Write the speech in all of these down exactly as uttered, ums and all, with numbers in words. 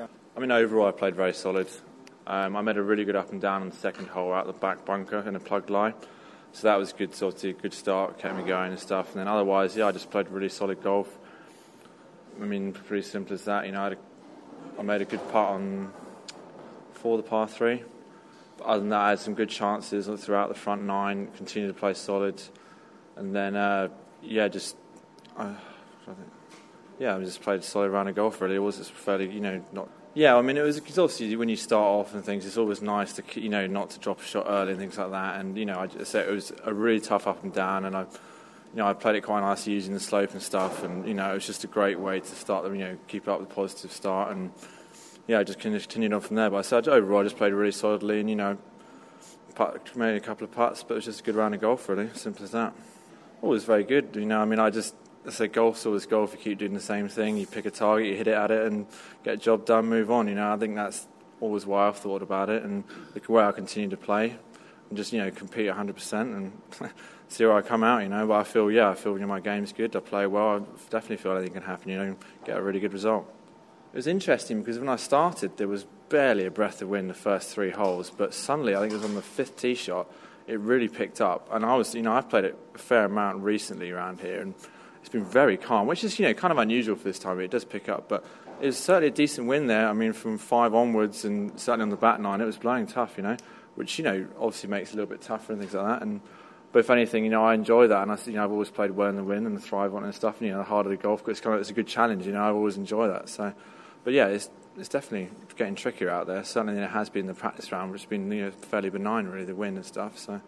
I mean, overall I played very solid. Um, I made a really good up and down on the second hole out the back bunker in a plugged lie. So that was good, sort of good start, kept me going and stuff. And then otherwise, yeah, I just played really solid golf. I mean, pretty simple as that. You know, I, had a, I made a good putt on four, the par three. But other than that, I had some good chances throughout the front nine, continued to play solid. And then, uh, yeah, just, uh, I think, yeah, I just played a solid round of golf, really. It was just fairly, you know, not... Yeah, I mean, it was cause obviously when you start off and things, it's always nice to, you know, not to drop a shot early and things like that. And, you know, I just said it was a really tough up and down, and I, you know, I played it quite nicely using the slope and stuff. And, you know, it was just a great way to start, you know, keep up the positive start. And, yeah, I just continued on from there. But I said overall, I just played really solidly and, you know, putt, made a couple of putts, but it was just a good round of golf, really. Simple as that. Oh, it was very good, you know, I mean, I just... I say golf's always golf. You keep doing the same thing. You pick a target, you hit it at it, and get a job done. Move on. You know, I think that's always why I've thought about it, and the way I continue to play, and just you know compete one hundred percent and see where I come out. You know, but I feel yeah, I feel you know my game's good. I play well. I definitely feel anything can happen. You know, get a really good result. It was interesting because when I started, there was barely a breath of wind the first three holes, but suddenly I think it was on the fifth tee shot, it really picked up, and I was you know I've played it a fair amount recently around here, and it's been very calm, which is, you know, kind of unusual for this time. It does pick up, but it was certainly a decent wind there. I mean, from five onwards, and certainly on the back nine, it was blowing tough, you know, which, you know, obviously makes it a little bit tougher and things like that. And but if anything, you know, I enjoy that, and I, you know, I've always played well in the wind and thrive on it and stuff. And, you know, the harder the golf, it's kind of it's a good challenge, you know. I've always enjoyed that. So, but yeah, it's it's definitely getting trickier out there. Certainly, it has been the practice round, which has been you know fairly benign, really, the wind and stuff. So.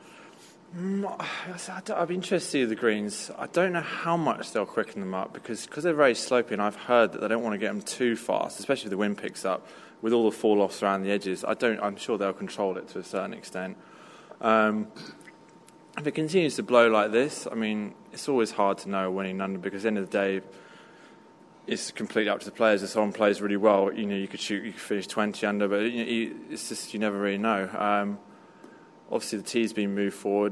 I'd be interested to see the greens. I don't know how much they'll quicken them up because cause they're very slopey, and I've heard that they don't want to get them too fast, especially if the wind picks up with all the fall-offs around the edges. I don't. I'm sure they'll control it to a certain extent. Um, if it continues to blow like this, I mean, it's always hard to know winning under because at the end of the day, it's completely up to the players. If someone plays really well, you know, you could shoot, you could finish twenty under, but you know, you, it's just you never really know. Um, Obviously, the tee's been moved forward.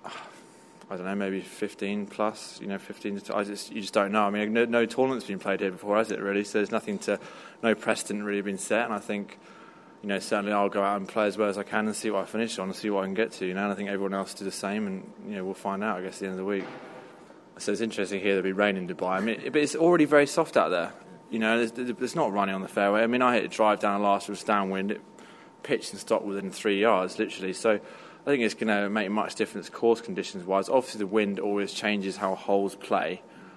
I don't know, maybe fifteen plus. You know, fifteen. To, I just you just don't know. I mean, no, no tournament's been played here before, has it? Really? So there's nothing to, no precedent really been set. And I think, you know, certainly I'll go out and play as well as I can and see what I finish on and see what I can get to. You know, and I think everyone else do the same. And you know, we'll find out. I guess at the end of the week. So it's interesting here there'll be rain in Dubai. I mean, but it's already very soft out there. You know, there's, there's not running on the fairway. I mean, I hit a drive down the last, it was downwind. It pitched and stopped within three yards, literally. So. I think it's going to make much difference course conditions-wise. Obviously, the wind always changes how holes play.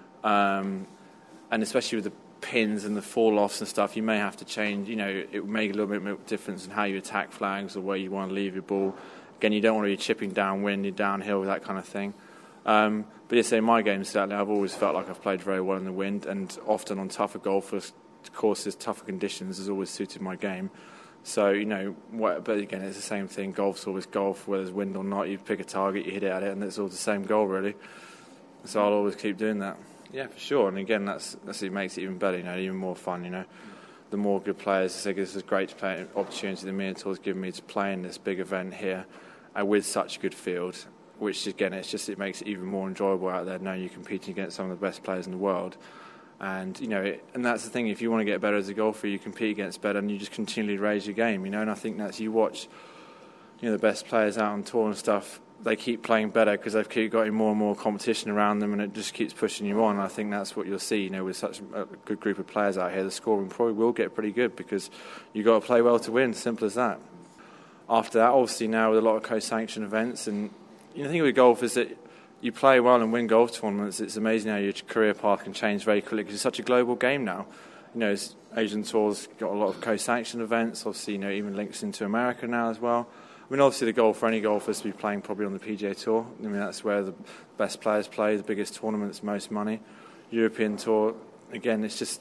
Um, and especially with the pins and the fall-offs and stuff, you may have to change, you know, it will make a little bit of difference in how you attack flags or where you want to leave your ball. Again, you don't want to be chipping downwind, you're downhill, that kind of thing. Um, but yes, in my game, certainly, I've always felt like I've played very well in the wind, and often on tougher golf courses, tougher conditions has always suited my game. So, you know, what, but again, it's the same thing. Golf's always golf, whether there's wind or not. You pick a target, you hit it at it, and it's all the same goal, really. So I'll always keep doing that. Yeah, for sure. And again, that's, that's it makes it even better, you know, even more fun, you know. The more good players, I think it's a great play, opportunity the Mini Tour's given me to play in this big event here uh, with such a good field, which, again, it's just it makes it even more enjoyable out there knowing you're competing against some of the best players in the world. And, you know, it, and that's the thing, if you want to get better as a golfer, you compete against better and you just continually raise your game, you know, and I think that's, you watch, you know, the best players out on tour and stuff, they keep playing better because they've keep getting more and more competition around them and it just keeps pushing you on. And I think that's what you'll see, you know, with such a good group of players out here, the scoring probably will get pretty good because you've got to play well to win, simple as that. After that, obviously now with a lot of co-sanction events, and, you know, the thing with golf is that you play well and win golf tournaments, it's amazing how your career path can change very quickly because it's such a global game now. You know, Asian Tour's got a lot of co-sanction events, obviously, you know, even links into America now as well. I mean, obviously the goal for any golfer is to be playing probably on the P G A Tour. I mean, that's where the best players play, the biggest tournaments, most money. European Tour, again, it's just,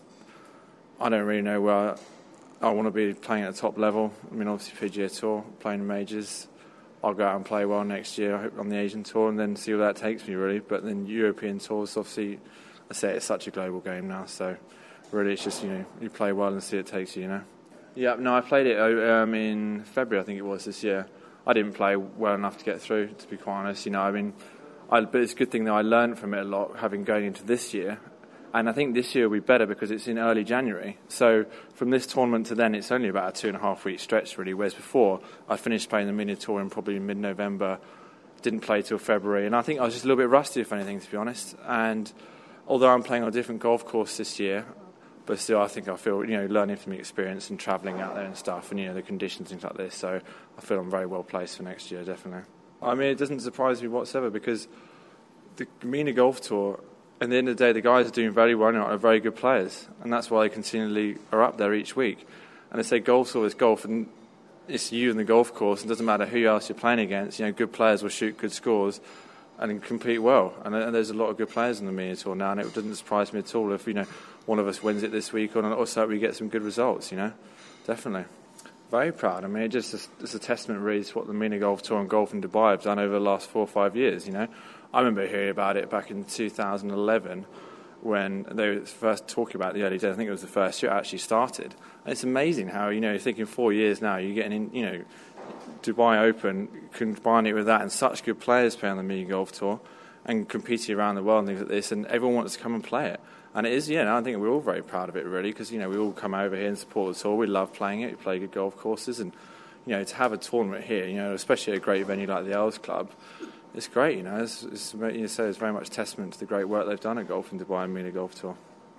I don't really know where I want to be playing at the top level. I mean, obviously P G A Tour, playing majors. I'll go out and play well next year, I hope, on the Asian Tour, and then see where that takes me, really. But then European Tours, obviously, I say it's such a global game now, so really it's just, you know, you play well and see it takes you, you know. Yeah, no, I played it um, in February, I think it was, this year. I didn't play well enough to get through, to be quite honest. You know, I mean, I, but it's a good thing that I learned from it a lot, having going into this year, And I think this year will be better because it's in early January. So from this tournament to then, it's only about a two and a half week stretch, really. Whereas before, I finished playing the mini tour in probably mid-November, didn't play till February. And I think I was just a little bit rusty, if anything, to be honest. And although I'm playing on a different golf course this year, but still, I think I feel, you know, learning from the experience and travelling out there and stuff, and, you know, the conditions, things like this. So I feel I'm very well placed for next year, definitely. I mean, it doesn't surprise me whatsoever because the Mina Golf Tour, at the end of the day, the guys are doing very well and are very good players, and that's why they continually are up there each week. And they say golf's always golf, and it's you and the golf course. It doesn't matter who else you're playing against. You know, good players will shoot good scores and compete well. And, and there's a lot of good players in the Mina Tour now, and it doesn't surprise me at all if, you know, one of us wins it this week, or also we get some good results. You know, definitely. Very proud. I mean, it just it's a testament really to what the Mina Golf Tour and Golf in Dubai have done over the last four or five years. You know, I remember hearing about it back in two thousand eleven when they were first talking about the early days. I think it was the first year it actually started. And it's amazing how, you know, you're thinking four years now, you're getting in, you know, Dubai Open, combine it with that, and such good players playing on the Mina Golf Tour and competing around the world and things like this, and everyone wants to come and play it. And it is, yeah, I think we're all very proud of it, really, because, you know, we all come over here and support the tour. We love playing it. We play good golf courses. And, you know, to have a tournament here, you know, especially at a great venue like the Earls Club, it's great, you know. It's, it's, you know, so it's very much testament to the great work they've done at Golf in Dubai and Mina Golf Tour.